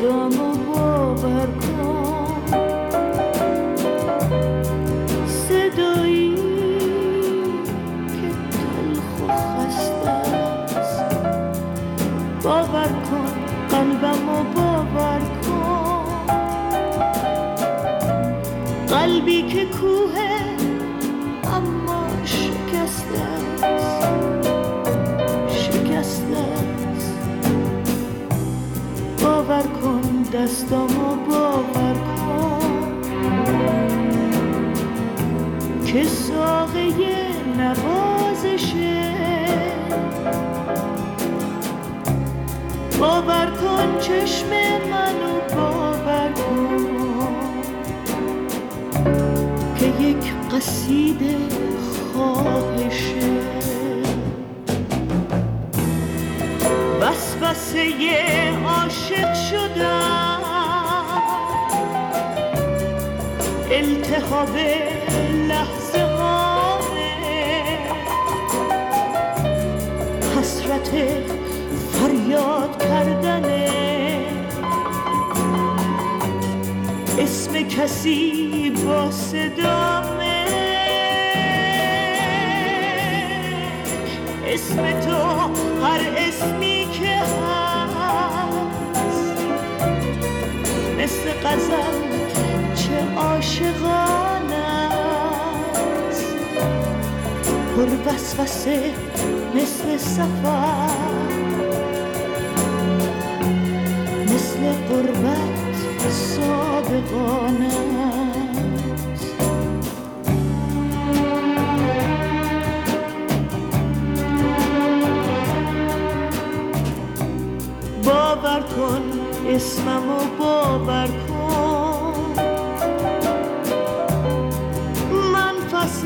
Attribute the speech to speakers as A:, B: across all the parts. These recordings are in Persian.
A: صدامو باور کن، صدایی که تلخ و خسته است. باور کن قلبمو باور کن، قلبی که کوه اما شکسته است، شکسته است. باور کن دستامو باور کن که ساقه نوازشه. باور کن چشم منو باور کن که یک قصیده خواهشه. وسوسه عاشق شدم، التهاب لحظه هامه، حسرت فریاد کردنه، اسم کسی با صدامه، اسم تو هر اسمی که هست، مثل غزل چه عاشقانه است، پر وسوسه مثل سفر، مثل غربت صادقانه است. باور کن اسممو باور کن، من فصل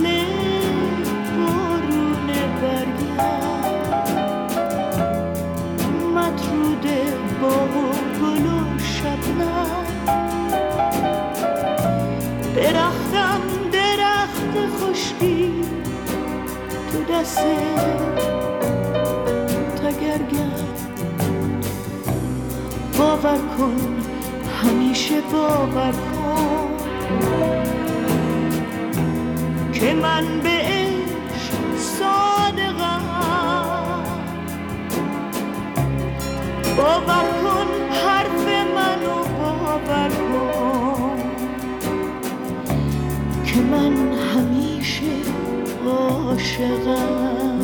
A: بارون برگم، مطرود باغ و گل و شبنم، درختم درخت خشکی تو دست تگرگم. باور کن همیشه باور کن که من به عشق صادقم. باور کن حرف منو باور کن که من همیشه عاشقم.